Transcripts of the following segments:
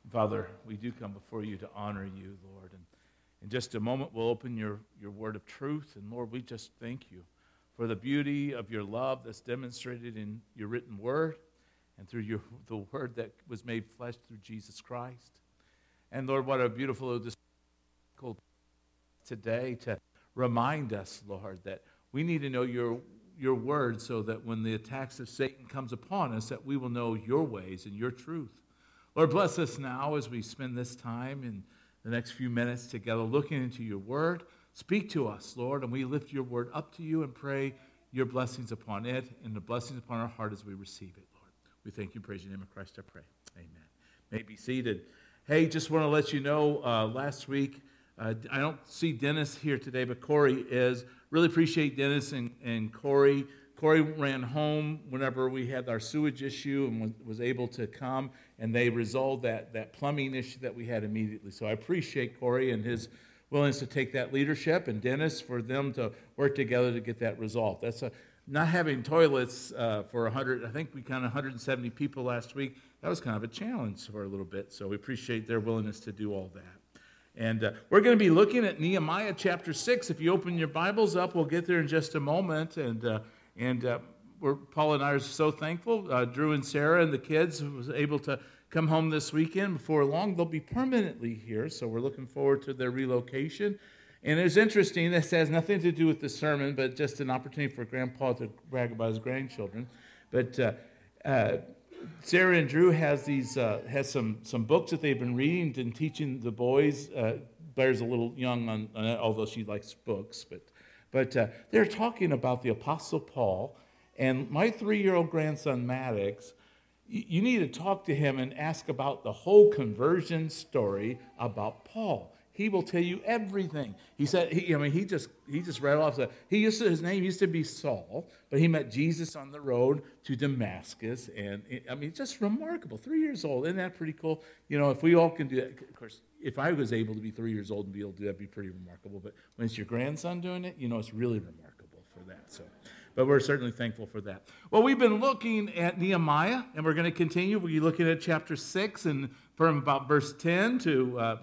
Father, we do come before you to honor you, Lord. And in just a moment, we'll open your word of truth. And Lord, we just thank you for the beauty of your love that's demonstrated in your written word and through the word that was made flesh through Jesus Christ. And Lord, what a beautiful today to remind us, Lord, that we need to know your word so that when the attacks of Satan comes upon us, that we will know your ways and your truth. Lord, bless us now as we spend this time in the next few minutes together looking into your word. Speak to us, Lord, and we lift your word up to you and pray your blessings upon it and the blessings upon our heart as we receive it, Lord. We thank you and praise your name of Christ, I pray. Amen. May be seated. Hey, just want to let you know, last week, I don't see Dennis here today, but Corey is. Really appreciate Dennis and Corey. Corey ran home whenever we had our sewage issue and was able to come, and they resolved that plumbing issue that we had immediately. So I appreciate Corey and his willingness to take that leadership, and Dennis for them to work together to get that resolved. That's not having toilets for 100. I think we counted 170 people last week. That was kind of a challenge for a little bit. So we appreciate their willingness to do all that. And we're going to be looking at Nehemiah chapter 6. If you open your Bibles up, we'll get there in just a moment. And Paul and I are so thankful. Drew and Sarah and the kids was able to come home this weekend. Before long, they'll be permanently here, so we're looking forward to their relocation. And it's interesting, this has nothing to do with the sermon, but just an opportunity for Grandpa to brag about his grandchildren. But Sarah and Drew has some books that they've been reading and teaching the boys. Blair's a little young on although she likes books, but they're talking about the Apostle Paul, and my 3-year-old grandson, Maddox, you need to talk to him and ask about the whole conversion story about Paul. He will tell you everything. He said, he just read off that his name used to be Saul, but he met Jesus on the road to Damascus, and just remarkable. 3 years old, isn't that pretty cool? If we all can do that, of course, if I was able to be 3 years old and be able to do that, it'd be pretty remarkable. But when it's your grandson doing it, it's really remarkable for that. So, but we're certainly thankful for that. Well, we've been looking at Nehemiah, and we're going to continue. We'll be looking at chapter 6, and from about verse 10 to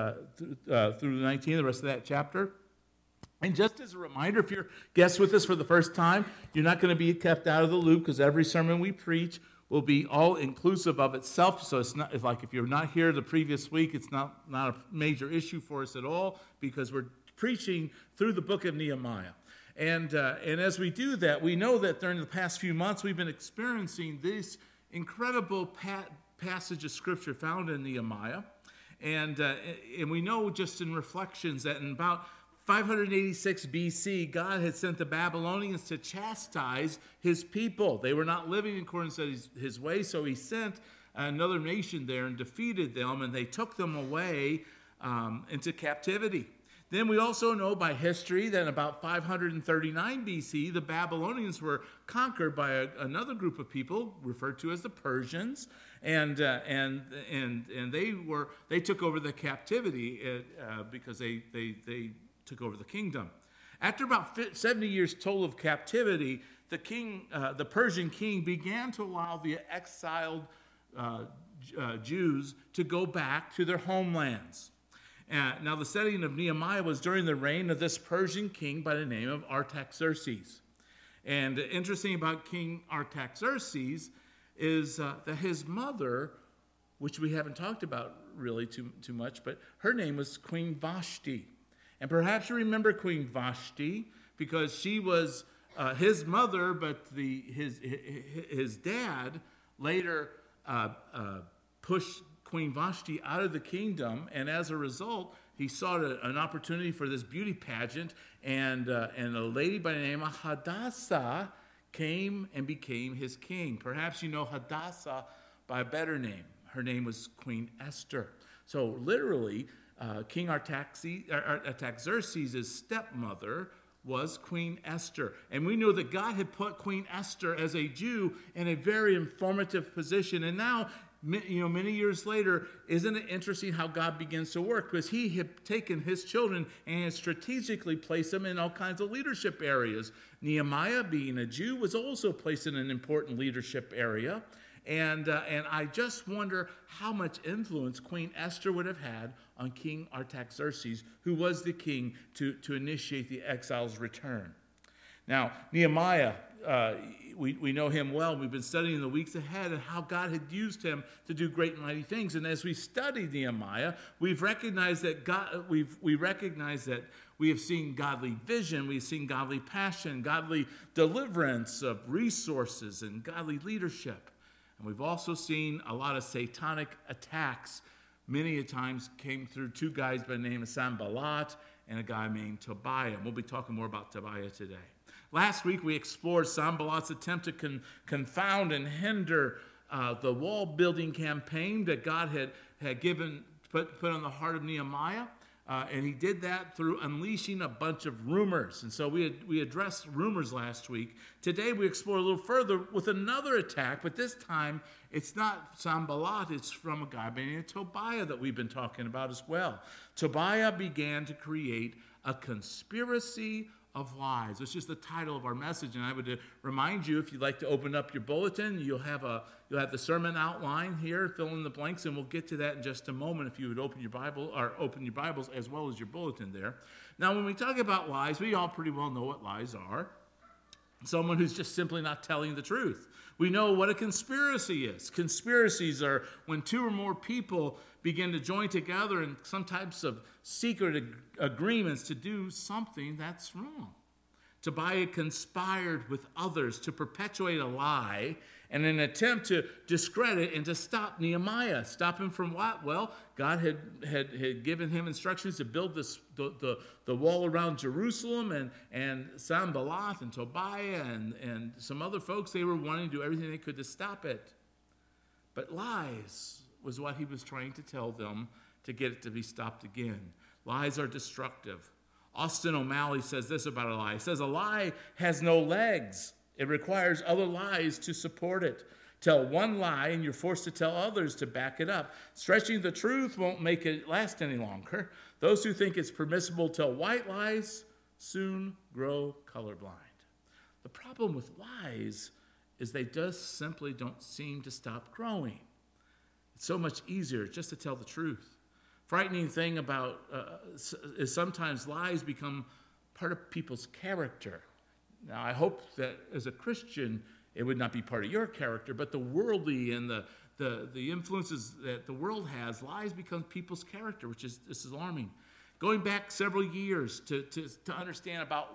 through 19, the rest of that chapter. And just as a reminder, if you're guests with us for the first time, you're not going to be kept out of the loop because every sermon we preach will be all inclusive of itself. So it's like if you're not here the previous week, it's not a major issue for us at all because we're preaching through the book of Nehemiah. And as we do that, we know that during the past few months we've been experiencing this incredible passage of Scripture found in Nehemiah. And we know just in reflections that in about 586 BC, God had sent the Babylonians to chastise his people. They were not living according to his way, so he sent another nation there and defeated them, and they took them away into captivity. Then we also know by history that in about 539 BC, the Babylonians were conquered by another group of people referred to as the Persians, and they took over the captivity because they took over the kingdom. After about 70 years total of captivity, the Persian king began to allow the exiled Jews to go back to their homelands. Now, the setting of Nehemiah was during the reign of this Persian king by the name of Artaxerxes. And interesting about King Artaxerxes is that his mother, which we haven't talked about really too much, but her name was Queen Vashti. And perhaps you remember Queen Vashti because she was his mother, but his dad later pushed Queen Vashti out of the kingdom, and as a result, he sought an opportunity for this beauty pageant, and a lady by the name of Hadassah came and became his king. Perhaps you know Hadassah by a better name. Her name was Queen Esther. So literally, King Artaxerxes' stepmother was Queen Esther. And we know that God had put Queen Esther as a Jew in a very informative position. And now, many years later, isn't it interesting how God begins to work? Because he had taken his children and had strategically placed them in all kinds of leadership areas. Nehemiah, being a Jew, was also placed in an important leadership area. And I just wonder how much influence Queen Esther would have had on King Artaxerxes, who was the king to initiate the exile's return. Now, Nehemiah, we know him well. We've been studying the weeks ahead and how God had used him to do great and mighty things. And as we studied Nehemiah, we've recognized that we recognize that we have seen godly vision, we've seen godly passion, godly deliverance of resources, and godly leadership. And we've also seen a lot of satanic attacks. Many a times came through two guys by the name of Sanballat and a guy named Tobiah. And we'll be talking more about Tobiah today. Last week we explored Sanballat's attempt to confound and hinder the wall building campaign that God had put on the heart of Nehemiah. And he did that through unleashing a bunch of rumors. And so we addressed rumors last week. Today we explore a little further with another attack, but this time it's not Sanballat, it's from a guy by the name of Tobiah that we've been talking about as well. Tobiah began to create a conspiracy of lies, which is the title of our message. And I would remind you, if you'd like to open up your bulletin, you'll have the sermon outline here, fill in the blanks, and we'll get to that in just a moment. If you would open your Bibles as well as your bulletin there. Now, when we talk about lies, we all pretty well know what lies are. Someone who's just simply not telling the truth. We know what a conspiracy is. Conspiracies are when two or more people begin to join together in some types of secret agreements to do something that's wrong. Tobiah conspired with others to perpetuate a lie in an attempt to discredit and to stop Nehemiah. Stop him from what? Well, God had given him instructions to build the wall around Jerusalem, and Sanballat and Tobiah and some other folks, they were wanting to do everything they could to stop it. But lies was what he was trying to tell them to get it to be stopped again. Lies are destructive. Austin O'Malley says this about a lie. He says, a lie has no legs. It requires other lies to support it. Tell one lie and you're forced to tell others to back it up. Stretching the truth won't make it last any longer. Those who think it's permissible to tell white lies soon grow colorblind. The problem with lies is they just simply don't seem to stop growing. It's so much easier just to tell the truth. Frightening thing about is sometimes lies become part of people's character. Now, I hope that as a Christian, it would not be part of your character, but the worldly and the influences that the world has, lies become people's character, which is alarming. Going back several years to understand about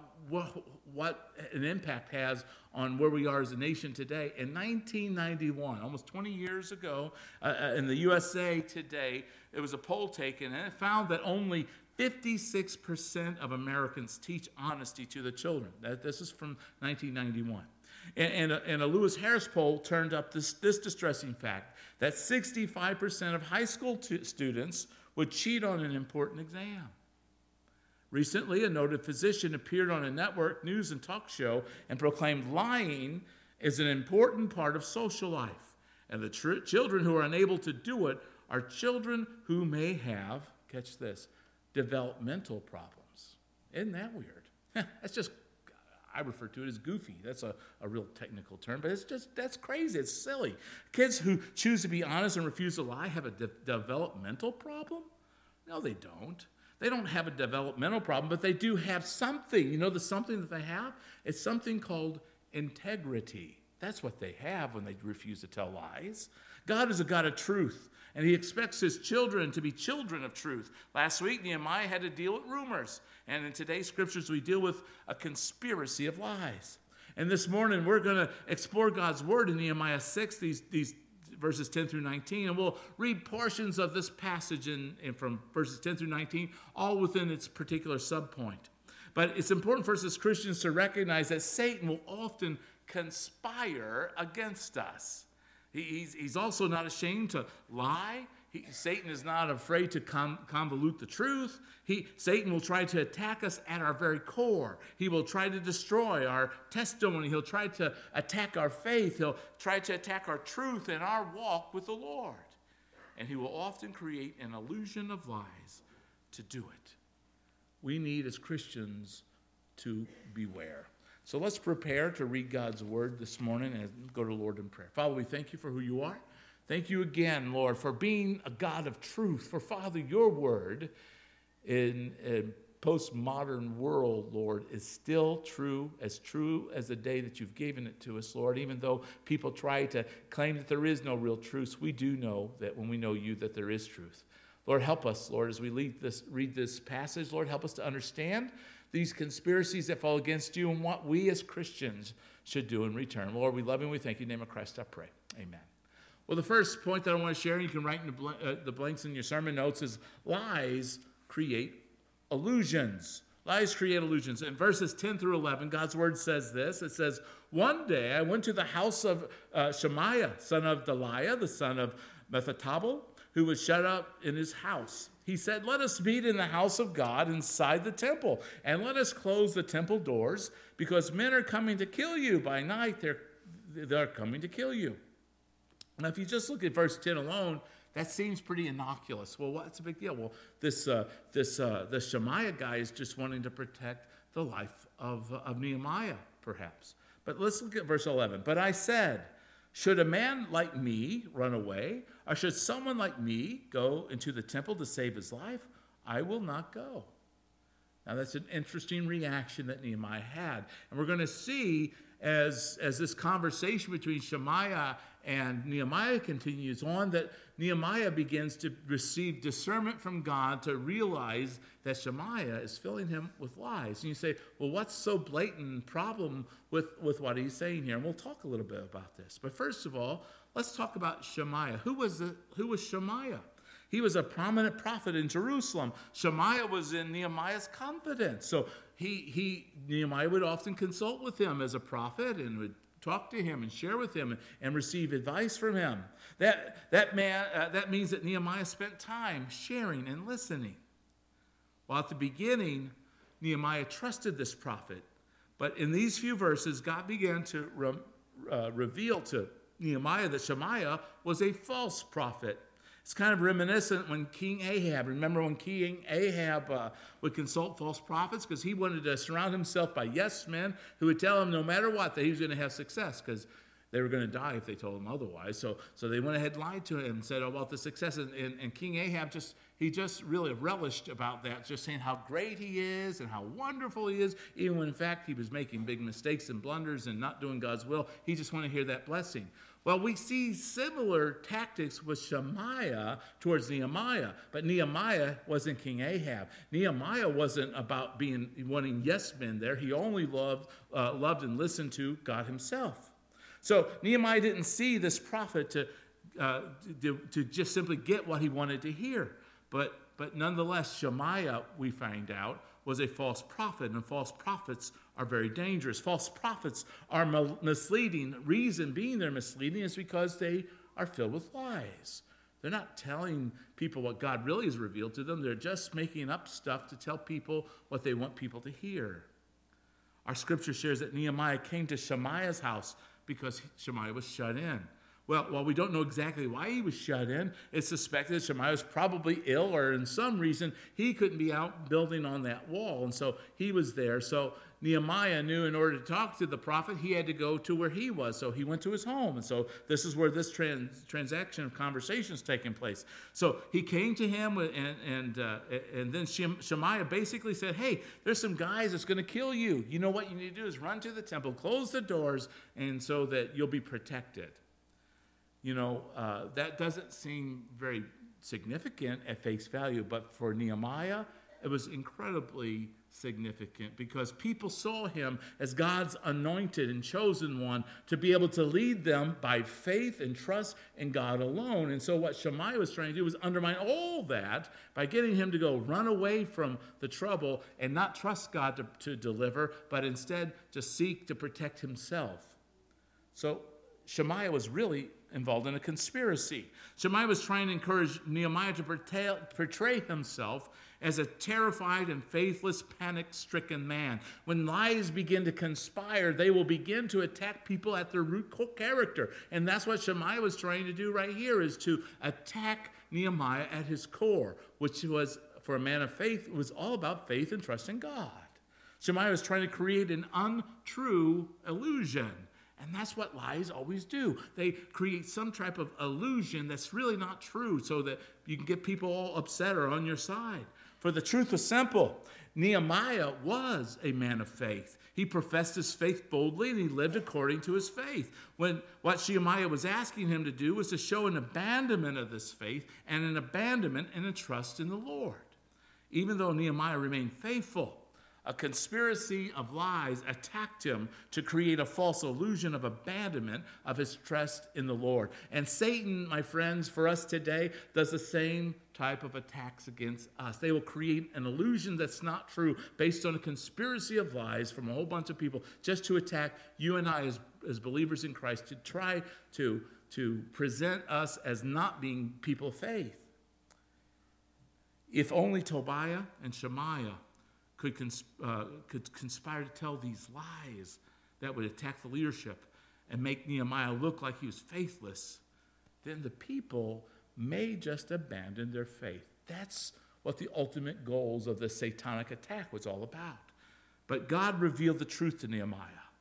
what an impact has on where we are as a nation today. In 1991, almost 20 years ago, in the USA Today, there was a poll taken, and it found that only 56% of Americans teach honesty to the children. This is from 1991. And a Lewis Harris poll turned up this distressing fact, that 65% of high school students would cheat on an important exam. Recently, a noted physician appeared on a network news and talk show and proclaimed lying is an important part of social life. And the children who are unable to do it are children who may have, catch this, developmental problems. Isn't that weird? That's just, I refer to it as goofy. That's a real technical term, but that's crazy. It's silly. Kids who choose to be honest and refuse to lie have a developmental problem? No, they don't. They don't have a developmental problem, but they do have something. You know the something that they have? It's something called integrity. That's what they have when they refuse to tell lies. God is a God of truth, and he expects his children to be children of truth. Last week, Nehemiah had to deal with rumors, and in today's scriptures, we deal with a conspiracy of lies. And this morning, we're going to explore God's word in Nehemiah 6, these verses 10 through 19, and we'll read portions of this passage from verses 10 through 19, all within its particular subpoint. But it's important for us as Christians to recognize that Satan will often conspire against us. He's also not ashamed to lie. Satan is not afraid to convolute the truth. Satan will try to attack us at our very core. He will try to destroy our testimony. He'll try to attack our faith. He'll try to attack our truth and our walk with the Lord. And he will often create an illusion of lies to do it. We need, as Christians, to beware. So let's prepare to read God's word this morning and go to the Lord in prayer. Father, we thank you for who you are. Thank you again, Lord, for being a God of truth. For, Father, your word in a postmodern world, Lord, is still true as the day that you've given it to us, Lord. Even though people try to claim that there is no real truth, we do know that when we know you, that there is truth. Lord, help us, Lord, as we read this passage. Lord, help us to understand these conspiracies that fall against you and what we as Christians should do in return. Lord, we love you and we thank you. In the name of Christ, I pray. Amen. Well, the first point that I want to share, and you can write in the blanks in your sermon notes, is lies create illusions. Lies create illusions. In verses 10 through 11, God's word says this. It says, "One day I went to the house of Shemaiah, son of Delaiah, the son of Mehetabel, who was shut up in his house. He said, 'Let us meet in the house of God inside the temple, and let us close the temple doors, because men are coming to kill you. By night they're coming to kill you.'" Now, if you just look at verse 10 alone, that seems pretty innocuous. Well, what's the big deal? Well, this Shemaiah guy is just wanting to protect the life of Nehemiah, perhaps. But let's look at verse 11. "But I said, should a man like me run away, or should someone like me go into the temple to save his life? I will not go." Now, that's an interesting reaction that Nehemiah had. And we're going to see as this conversation between Shemaiah and Nehemiah continues on, that Nehemiah begins to receive discernment from God to realize that Shemaiah is filling him with lies. And you say, well, what's so blatant problem with what he's saying here? And we'll talk a little bit about this. But first of all, let's talk about Shemaiah. Who was Shemaiah? He was a prominent prophet in Jerusalem. Shemaiah was in Nehemiah's confidence. So Nehemiah would often consult with him as a prophet and would talk to him and share with him and receive advice from him. That means that Nehemiah spent time sharing and listening. Well, at the beginning, Nehemiah trusted this prophet. But in these few verses, God began to reveal to Nehemiah that Shemaiah was a false prophet. It's kind of reminiscent when King Ahab, remember when King Ahab would consult false prophets because he wanted to surround himself by yes men who would tell him no matter what that he was going to have success because they were going to die if they told him otherwise. So they went ahead and lied to him and said about the success. And King Ahab just really relished about that, just saying how great he is and how wonderful he is, even when in fact he was making big mistakes and blunders and not doing God's will. He just wanted to hear that blessing. Well, we see similar tactics with Shemaiah towards Nehemiah, but Nehemiah wasn't King Ahab. Nehemiah wasn't about wanting yes men there. He only loved and listened to God himself. So Nehemiah didn't see this prophet to just simply get what he wanted to hear. But nonetheless, Shemaiah, we find out, was a false prophet, and false prophets are very dangerous. False prophets are misleading. Reason being they're misleading is because they are filled with lies. They're not telling people what God really has revealed to them. They're just making up stuff to tell people what they want people to hear. Our scripture shares that Nehemiah came to Shemaiah's house because Shemaiah was shut in. Well, while we don't know exactly why he was shut in, it's suspected that Shemaiah was probably ill or in some reason he couldn't be out building on that wall. And so he was there. So Nehemiah knew in order to talk to the prophet, he had to go to where he was. So he went to his home. And so this is where this transaction of conversation is taking place. So he came to him and then Shemaiah basically said, hey, there's some guys that's going to kill you. You know what you need to do is run to the temple, close the doors, and so that you'll be protected. You know, that doesn't seem very significant at face value, but for Nehemiah, it was incredibly significant because people saw him as God's anointed and chosen one to be able to lead them by faith and trust in God alone. And so what Shemaiah was trying to do was undermine all that by getting him to go run away from the trouble and not trust God to deliver, but instead just seek to protect himself. So Shemaiah was really involved in a conspiracy. Shemaiah was trying to encourage Nehemiah to portray himself as a terrified and faithless, panic-stricken man. When lies begin to conspire, they will begin to attack people at their root character. And that's what Shemaiah was trying to do right here, is to attack Nehemiah at his core, which was, for a man of faith, was all about faith and trust in God. Shemaiah was trying to create an untrue illusion. And that's what lies always do. They create some type of illusion that's really not true so that you can get people all upset or on your side. For the truth was simple. Nehemiah was a man of faith. He professed his faith boldly and he lived according to his faith. When what Shemaiah was asking him to do was to show an abandonment of this faith and an abandonment and a trust in the Lord. Even though Nehemiah remained faithful, a conspiracy of lies attacked him to create a false illusion of abandonment of his trust in the Lord. And Satan, my friends, for us today, does the same type of attacks against us. They will create an illusion that's not true based on a conspiracy of lies from a whole bunch of people just to attack you and I as believers in Christ, to try to present us as not being people of faith. If only Tobiah and Shemaiah could conspire to tell these lies that would attack the leadership and make Nehemiah look like he was faithless, then the people may just abandon their faith. That's what the ultimate goals of the satanic attack was all about. But God revealed the truth to Nehemiah.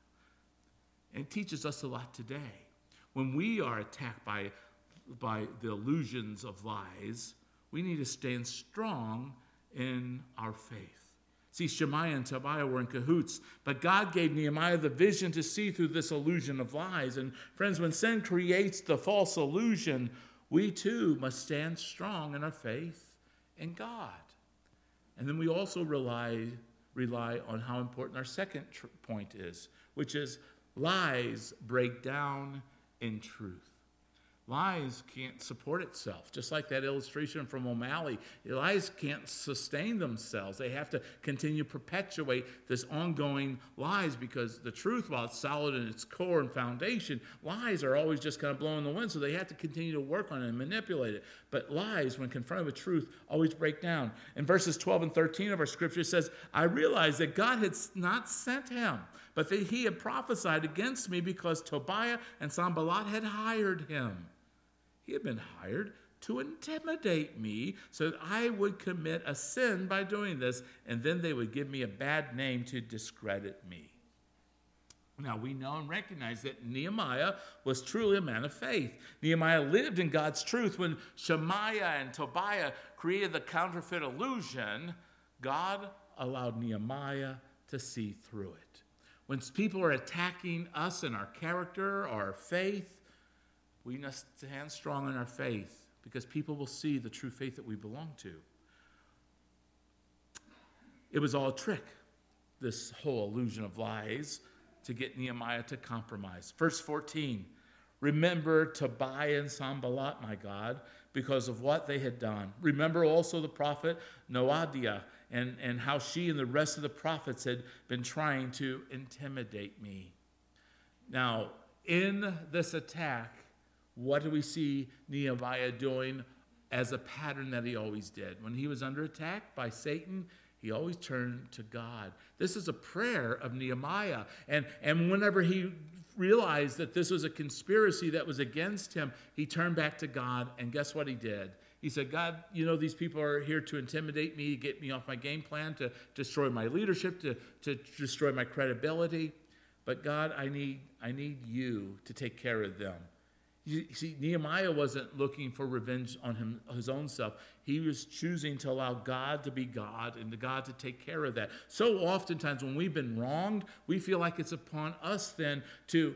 And it teaches us a lot today. When we are attacked by the illusions of lies, we need to stand strong in our faith. See, Shemaiah and Tobiah were in cahoots, but God gave Nehemiah the vision to see through this illusion of lies. And friends, when sin creates the false illusion, we too must stand strong in our faith in God. And then we also rely on how important our second point is, which is lies break down in truth. Lies can't support itself. Just like that illustration from O'Malley, lies can't sustain themselves. They have to continue to perpetuate this ongoing lies because the truth, while it's solid in its core and foundation, lies are always just kind of blowing the wind, so they have to continue to work on it and manipulate it. But lies, when confronted with truth, always break down. In verses 12 and 13 of our scripture, it says, I realized that God had not sent him, but that he had prophesied against me because Tobiah and Sanballat had hired him. He had been hired to intimidate me so that I would commit a sin by doing this, and then they would give me a bad name to discredit me. Now, we know and recognize that Nehemiah was truly a man of faith. Nehemiah lived in God's truth. When Shemaiah and Tobiah created the counterfeit illusion, God allowed Nehemiah to see through it. When people are attacking us and our character, our faith, we must stand strong in our faith because people will see the true faith that we belong to. It was all a trick, this whole illusion of lies, to get Nehemiah to compromise. Verse 14, remember Tobiah and Sanballat, my God, because of what they had done. Remember also the prophet Noadiah and how she and the rest of the prophets had been trying to intimidate me. Now, in this attack, what do we see Nehemiah doing as a pattern that he always did? When he was under attack by Satan, he always turned to God. This is a prayer of Nehemiah. And whenever he realized that this was a conspiracy that was against him, he turned back to God. And guess what he did? He said, God, you know, these people are here to intimidate me, to get me off my game plan, to destroy my leadership, to destroy my credibility. But God, I need you to take care of them. You see, Nehemiah wasn't looking for revenge on his own self. He was choosing to allow God to be God and to God to take care of that. So oftentimes when we've been wronged, we feel like it's upon us then to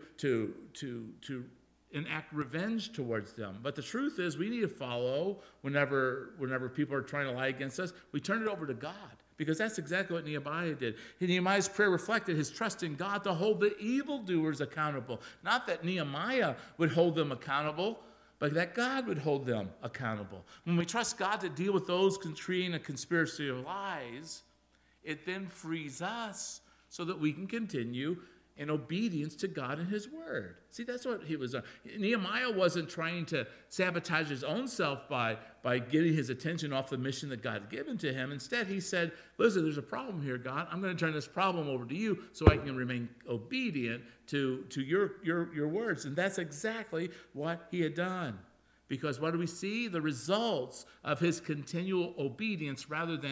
enact revenge towards them. But the truth is we need to follow whenever people are trying to lie against us. We turn it over to God. Because that's exactly what Nehemiah did. Nehemiah's prayer reflected his trust in God to hold the evildoers accountable. Not that Nehemiah would hold them accountable, but that God would hold them accountable. When we trust God to deal with those creating a conspiracy of lies, it then frees us so that we can continue in obedience to God and his word. See, that's what he was doing. Nehemiah wasn't trying to sabotage his own self by getting his attention off the mission that God had given to him. Instead, he said, listen, there's a problem here, God. I'm going to turn this problem over to you so I can remain obedient to your words. And that's exactly what he had done. Because what do we see? The results of his continual obedience rather than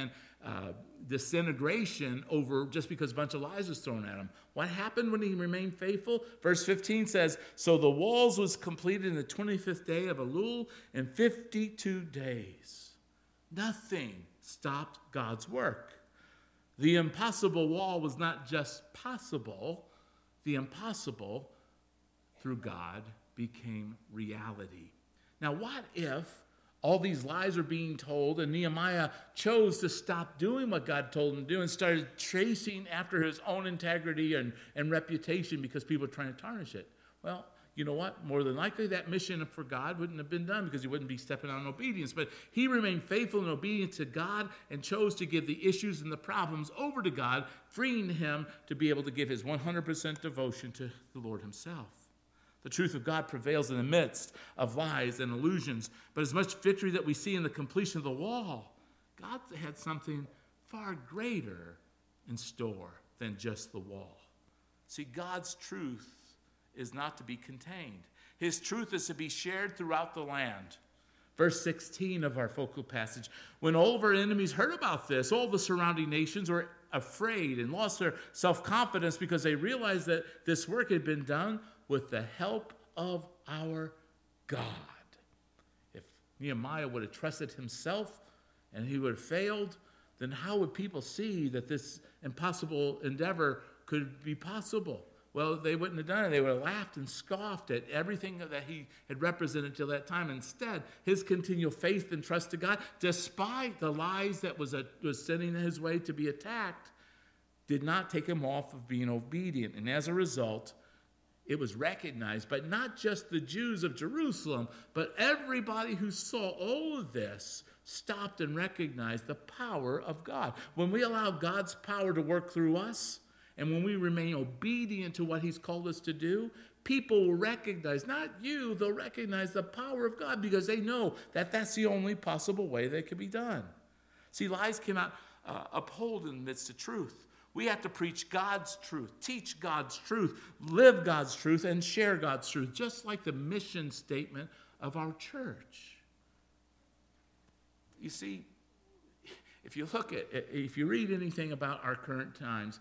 disintegration over just because a bunch of lies was thrown at him. What happened when he remained faithful? Verse 15 says, so the walls was completed in the 25th day of Elul in 52 days. Nothing stopped God's work. The impossible wall was not just possible. The impossible, through God, became reality. Now, what if all these lies are being told and Nehemiah chose to stop doing what God told him to do and started chasing after his own integrity and reputation because people were trying to tarnish it? Well, you know what? More than likely, that mission for God wouldn't have been done because he wouldn't be stepping out in obedience. But he remained faithful and obedient to God and chose to give the issues and the problems over to God, freeing him to be able to give his 100% devotion to the Lord himself. The truth of God prevails in the midst of lies and illusions. But as much victory that we see in the completion of the wall, God had something far greater in store than just the wall. See, God's truth is not to be contained. His truth is to be shared throughout the land. Verse 16 of our focal passage. When all of our enemies heard about this, all the surrounding nations were afraid and lost their self-confidence because they realized that this work had been done with the help of our God. If Nehemiah would have trusted himself and he would have failed, then how would people see that this impossible endeavor could be possible? Well, they wouldn't have done it. They would have laughed and scoffed at everything that he had represented till that time. Instead, his continual faith and trust to God, despite the lies that was sending his way to be attacked, did not take him off of being obedient. And as a result, it was recognized by not just the Jews of Jerusalem, but everybody who saw all of this stopped and recognized the power of God. When we allow God's power to work through us, and when we remain obedient to what he's called us to do, people will recognize, not you, they'll recognize the power of God because they know that that's the only possible way that it can be done. See, lies cannot uphold in the midst of truth. We have to preach God's truth, teach God's truth, live God's truth, and share God's truth, just like the mission statement of our church. You see, if you read anything about our current times,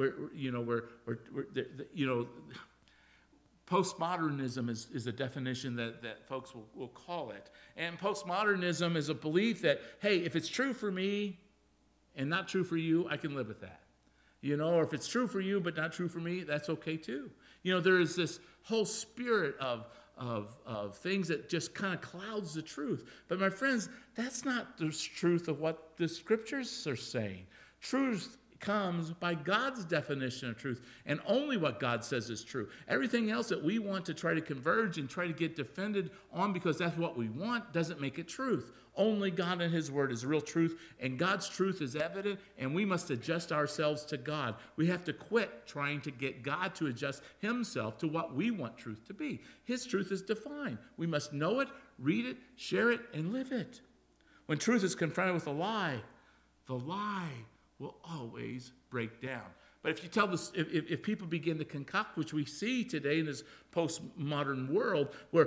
postmodernism is a definition that folks will call it. And postmodernism is a belief that, hey, if it's true for me and not true for you, I can live with that. Or if it's true for you but not true for me, that's okay too. There is this whole spirit of things that just kind of clouds the truth. But my friends, that's not the truth of what the scriptures are saying. Truth comes by God's definition of truth, and only what God says is true. Everything else that we want to try to converge and try to get defended on because that's what we want doesn't make it truth. Only God and his word is real truth, and God's truth is evident, and we must adjust ourselves to God. We have to quit trying to get God to adjust himself to what we want truth to be. His truth is defined. We must know it, read it, share it, and live it. When truth is confronted with a lie, the lie will always break down. But if you tell this, if people begin to concoct, which we see today in this postmodern world, where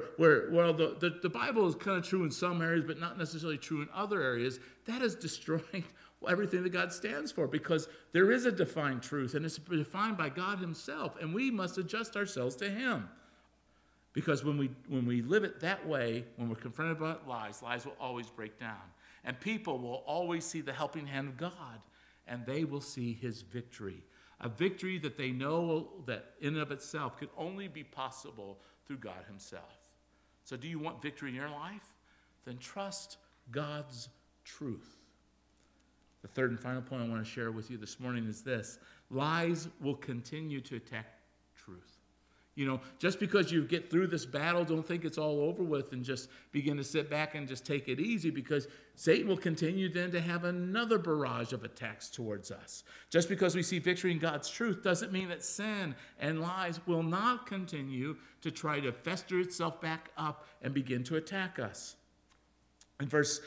the Bible is kind of true in some areas, but not necessarily true in other areas, that is destroying everything that God stands for, because there is a defined truth, and it's defined by God himself, and we must adjust ourselves to him. Because when we live it that way, when we're confronted by lies will always break down. And people will always see the helping hand of God, and they will see his victory. A victory that they know that in and of itself could only be possible through God himself. So do you want victory in your life? Then trust God's truth. The third and final point I want to share with you this morning is this. Lies will continue to attack truth. Just because you get through this battle, don't think it's all over with and just begin to sit back and just take it easy, because Satan will continue then to have another barrage of attacks towards us. Just because we see victory in God's truth doesn't mean that sin and lies will not continue to try to fester itself back up and begin to attack us. In verse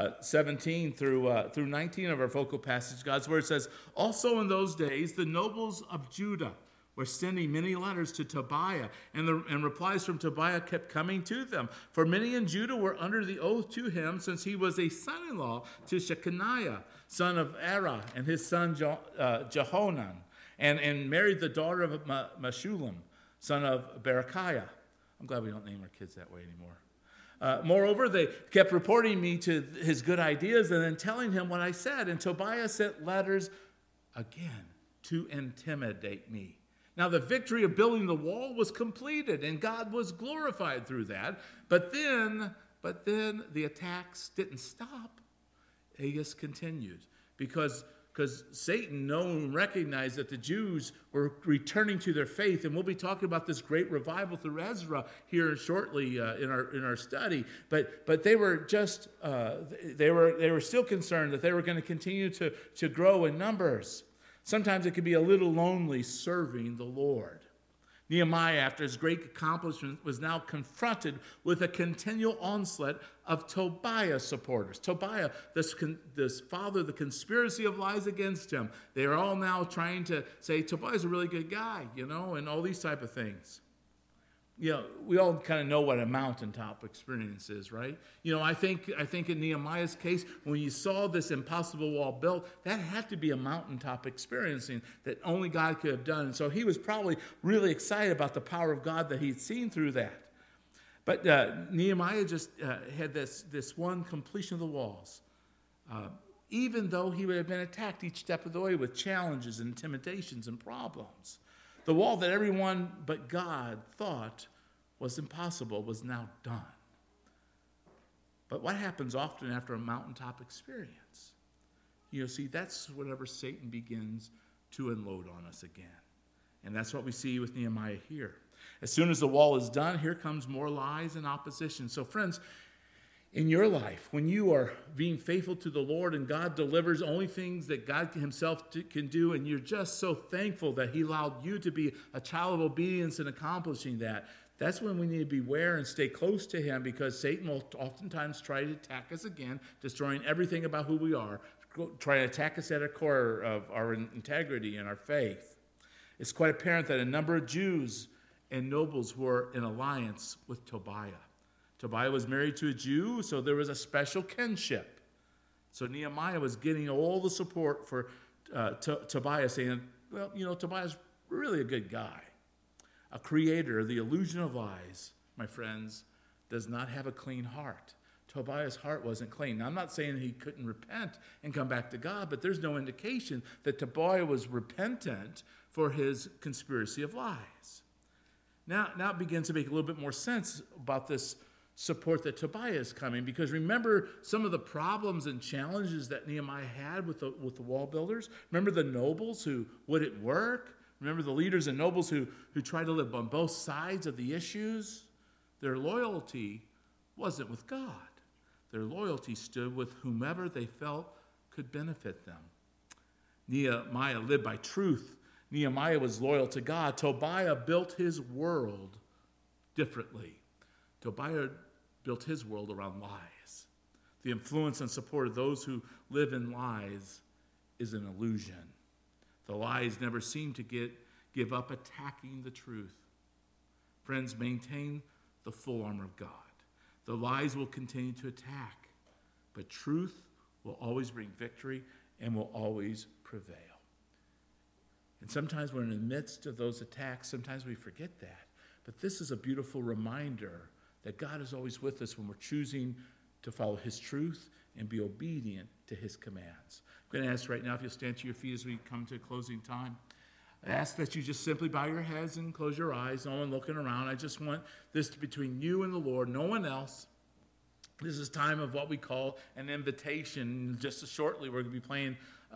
17 through 19 of our focal passage, God's word says, also in those days, the nobles of Judah were sending many letters to Tobiah, and replies from Tobiah kept coming to them. For many in Judah were under the oath to him, since he was a son-in-law to Shechaniah, son of Arah, and his son Jehonan, and married the daughter of Meshullam, son of Berechiah. I'm glad we don't name our kids that way anymore. Moreover, they kept reporting me to his good ideas and then telling him what I said. And Tobiah sent letters again to intimidate me. Now, the victory of building the wall was completed, and God was glorified through that. But then the attacks didn't stop. They just continued because Satan knew and recognized that the Jews were returning to their faith, and we'll be talking about this great revival through Ezra here shortly in our study. But they were just they were still concerned that they were going to continue to grow in numbers. Sometimes it could be a little lonely serving the Lord. Nehemiah, after his great accomplishment, was now confronted with a continual onslaught of Tobiah supporters. Tobiah, this father, the conspiracy of lies against him. They are all now trying to say, Tobiah's a really good guy, and all these type of things. We all kind of know what a mountaintop experience is, right? I think in Nehemiah's case, when you saw this impossible wall built, that had to be a mountaintop experiencing that only God could have done. And so he was probably really excited about the power of God that he'd seen through that. But Nehemiah just had this one completion of the walls. Even though he would have been attacked each step of the way with challenges and intimidations and problems. The wall that everyone but God thought was impossible was now done. But what happens often after a mountaintop experience? See, that's whenever Satan begins to unload on us again. And that's what we see with Nehemiah here. As soon as the wall is done, here comes more lies and opposition. So friends, in your life, when you are being faithful to the Lord and God delivers only things that God himself can do, and you're just so thankful that he allowed you to be a child of obedience in accomplishing that, that's when we need to beware and stay close to him, because Satan will oftentimes try to attack us again, destroying everything about who we are, try to attack us at our core of our integrity and our faith. It's quite apparent that a number of Jews and nobles were in alliance with Tobiah. Tobiah was married to a Jew, so there was a special kinship. So Nehemiah was getting all the support for Tobiah, saying, well, Tobiah's really a good guy. A creator of the illusion of lies, my friends, does not have a clean heart. Tobiah's heart wasn't clean. Now, I'm not saying he couldn't repent and come back to God, but there's no indication that Tobiah was repentant for his conspiracy of lies. Now it begins to make a little bit more sense about this support that Tobiah is coming, because remember some of the problems and challenges that Nehemiah had with the wall builders. Remember the nobles who wouldn't work. Remember the leaders and nobles who tried to live on both sides of the issues. Their loyalty wasn't with God. Their loyalty stood with whomever they felt could benefit them. Nehemiah lived by truth. Nehemiah was loyal to God. Tobiah built his world differently. Tobiah built his world around lies. The influence and support of those who live in lies is an illusion. The lies never seem to give up attacking the truth. Friends, maintain the full armor of God. The lies will continue to attack, but truth will always bring victory and will always prevail. And sometimes we're in the midst of those attacks. Sometimes we forget that. But this is a beautiful reminder that God is always with us when we're choosing to follow his truth and be obedient to his commands. I'm going to ask right now if you'll stand to your feet as we come to a closing time. I ask that you just simply bow your heads and close your eyes, no one looking around. I just want this to be between you and the Lord, no one else. This is time of what we call an invitation. Just shortly, we're going to be playing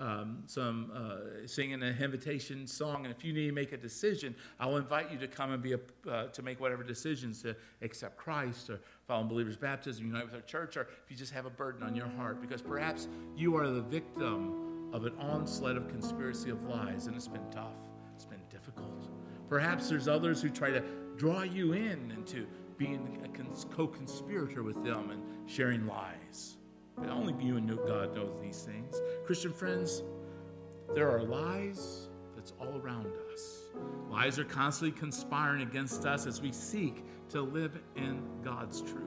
singing an invitation song. And if you need to make a decision, I'll invite you to come and to make whatever decisions to accept Christ or follow in Believers Baptism, unite with our church, or if you just have a burden on your heart, because perhaps you are the victim of an onslaught of conspiracy of lies, and it's been tough. It's been difficult. Perhaps there's others who try to draw you in into being a co-conspirator with them and sharing lies. But only you and God knows these things. Christian friends, there are lies that's all around us. Lies are constantly conspiring against us as we seek to live in God's truth.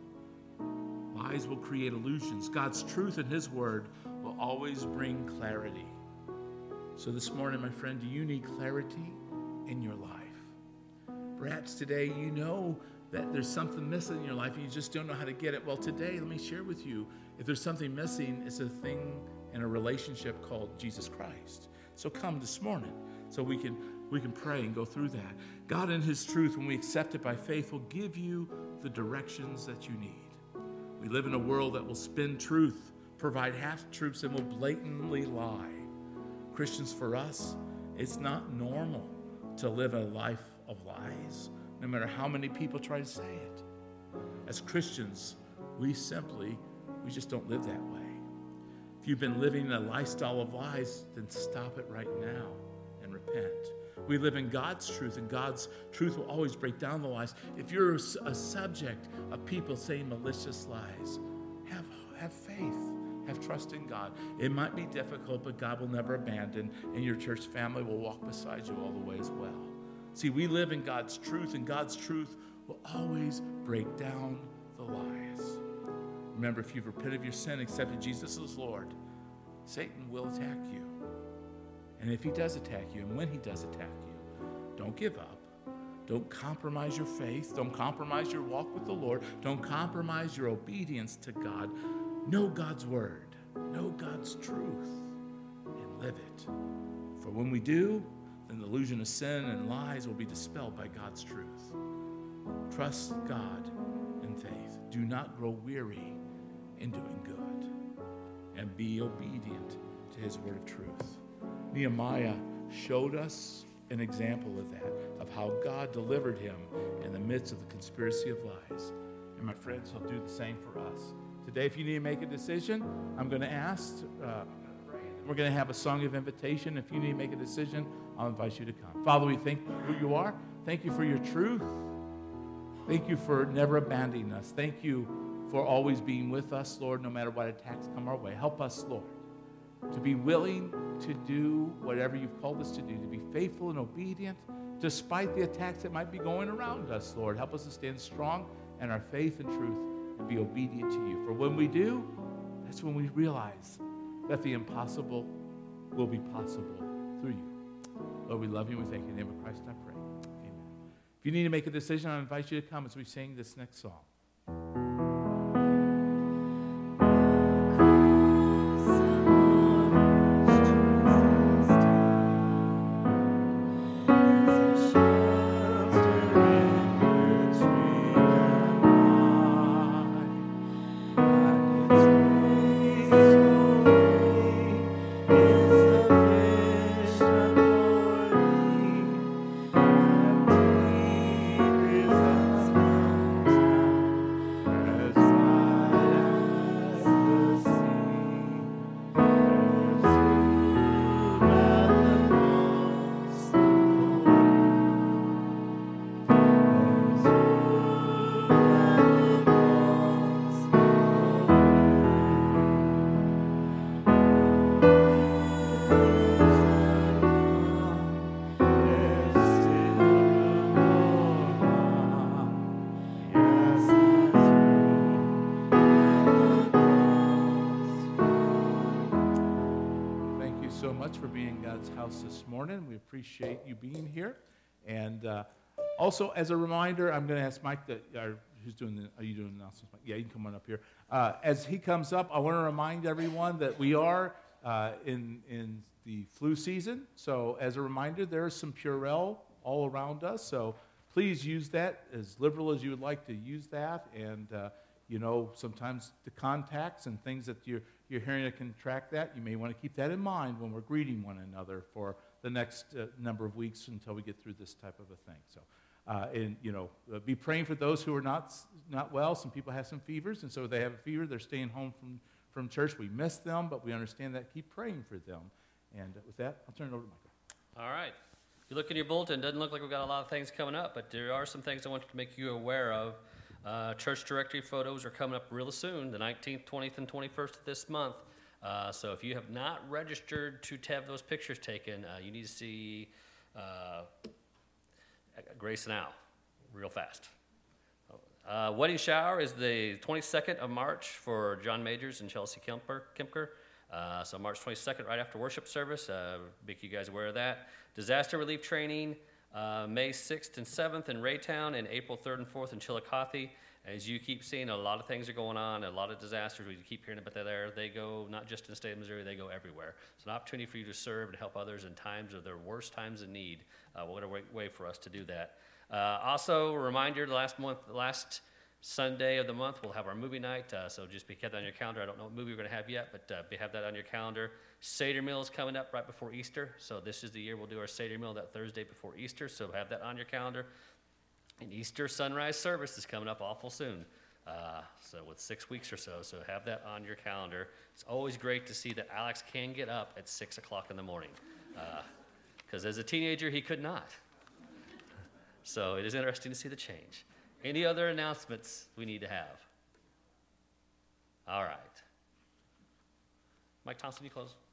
Lies will create illusions. God's truth and his word will always bring clarity. So this morning, my friend, do you need clarity in your life? Perhaps today you know that there's something missing in your life and you just don't know how to get it. Well, today, let me share with you, if there's something missing, it's a thing in a relationship called Jesus Christ. So come this morning so we can pray and go through that. God in his truth, when we accept it by faith, will give you the directions that you need. We live in a world that will spin truth, provide half-truths, and will blatantly lie. Christians, for us, it's not normal to live a life of lies, no matter how many people try to say it. As Christians, we just don't live that way. If you've been living a lifestyle of lies, then stop it right now and repent. We live in God's truth, and God's truth will always break down the lies. If you're a subject of people saying malicious lies, have faith. Have trust in God. It might be difficult, but God will never abandon, and your church family will walk beside you all the way as well. See, we live in God's truth, and God's truth will always break down the lies. Remember, if you've repented of your sin, accepted Jesus as Lord, Satan will attack you. And if he does attack you, and when he does attack you, don't give up. Don't compromise your faith. Don't compromise your walk with the Lord. Don't compromise your obedience to God. Know God's word. Know God's truth. And live it. For when we do, then the illusion of sin and lies will be dispelled by God's truth. Trust God in faith. Do not grow weary in doing good. And be obedient to his word of truth. Nehemiah showed us an example of that, of how God delivered him in the midst of the conspiracy of lies. And my friends, he'll do the same for us. Today, if you need to make a decision, I'm going to ask, we're going to have a song of invitation. If you need to make a decision, I'll invite you to come. Father, we thank you for who you are. Thank you for your truth. Thank you for never abandoning us. Thank you for always being with us, Lord, no matter what attacks come our way. Help us, Lord, to be willing to do whatever you've called us to do, to be faithful and obedient despite the attacks that might be going around us, Lord. Help us to stand strong in our faith and truth and be obedient to you. For when we do, that's when we realize that the impossible will be possible through you. Lord, we love you and we thank you. In the name of Christ I pray. Amen. If you need to make a decision, I invite you to come as we sing this next song. For being in God's house this morning. We appreciate you being here. And also, as a reminder, I'm going to ask Mike, who's doing are you doing the announcements? Yeah, you can come on up here. As he comes up, I want to remind everyone that we are in the flu season. So as a reminder, there is some Purell all around us. So please use that as liberal as you would like to use that. And, sometimes the contacts and things that you're hearing that can track that, you may want to keep that in mind when we're greeting one another for the next number of weeks until we get through this type of a thing. So, be praying for those who are not well. Some people have some fevers, and so they have a fever. They're staying home from church. We miss them, but we understand that. Keep praying for them. And with that, I'll turn it over to Michael. All right. If you look in your bulletin, it doesn't look like we've got a lot of things coming up, but there are some things I want to make you aware of. Church directory photos are coming up real soon, the 19th, 20th, and 21st of this month. So if you have not registered to have those pictures taken, you need to see Grace now, real fast. Wedding shower is the 22nd of March for John Majors and Chelsea Kempker. So March 22nd, right after worship service. Make you guys aware of that. Disaster relief training, May 6th and 7th in Raytown, and April 3rd and 4th in Chillicothe. As you keep seeing, a lot of things are going on, a lot of disasters. We keep hearing about that there. They go not just in the state of Missouri, they go everywhere. It's an opportunity for you to serve and help others in times of their worst times of need. What a great way for us to do that. Also, a reminder, last Sunday of the month, we'll have our movie night, so just be kept on your calendar. I don't know what movie we're going to have yet, but have that on your calendar. Seder meal is coming up right before Easter, so this is the year we'll do our Seder meal that Thursday before Easter, so have that on your calendar. And Easter sunrise service is coming up awful soon, so with 6 weeks or so have that on your calendar. It's always great to see that Alex can get up at 6 o'clock in the morning, because as a teenager, he could not. So it is interesting to see the change. Any other announcements we need to have? All right. Mike Thompson, you close.